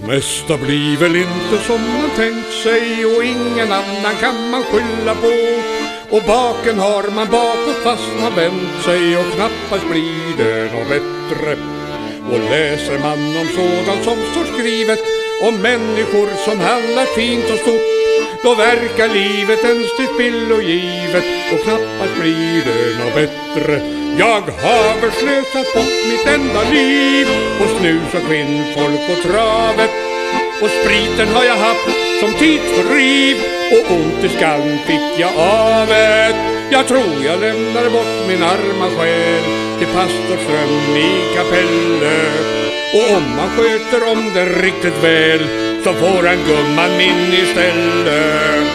Mesta blir väl inte som man tänkt sig, och ingen annan kan man skylla på. Och baken har man bakåt fast man vänt sig, och knappast blir det något bättre. Och läser man om sådant som står skrivet, om människor som handlar fint och stort, då verkar livet en still och givet, och knappast blir det något bättre. Jag har väl slösat bort mitt enda liv på snus och kvinnfolk och travet, och spriten har jag haft som tidsfördriv, och ont i skallen fick jag av det. Jag tror jag lämnade bort min arma själ till pastor Ström i kapellet, och om man sköter om det riktigt väl så får en gumman min istället.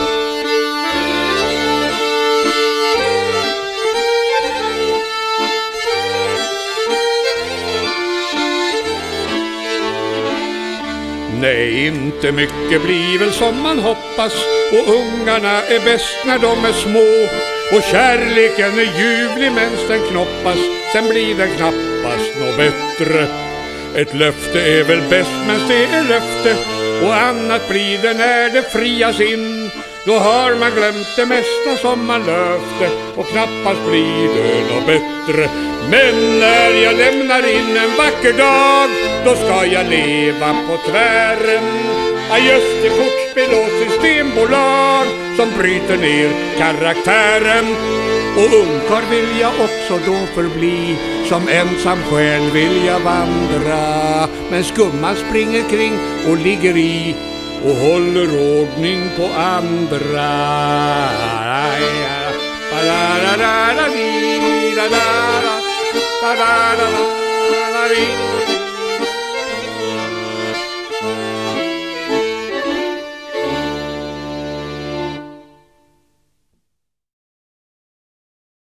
Nej, inte mycket blir väl som man hoppas, och ungarna är bäst när de är små, och kärleken är ljuvlig mens den knoppas, sen blir den knappast något bättre. Ett löfte är väl bäst mens det är löfte, och annat blir det när det frias in. Då har man glömt det mesta som man löfte, och knappast blir det något bättre. Men när jag lämnar in en vacker dag, då ska jag leva på tvären. Adjöss till kortspel och systembolag som bryter ner karaktären. Och ungkar vill jag också då förbli, som ensam själ vill jag vandra. Men skumman springer kring och ligger i och håller ordning på andra. Da da da da da da da da da da da da.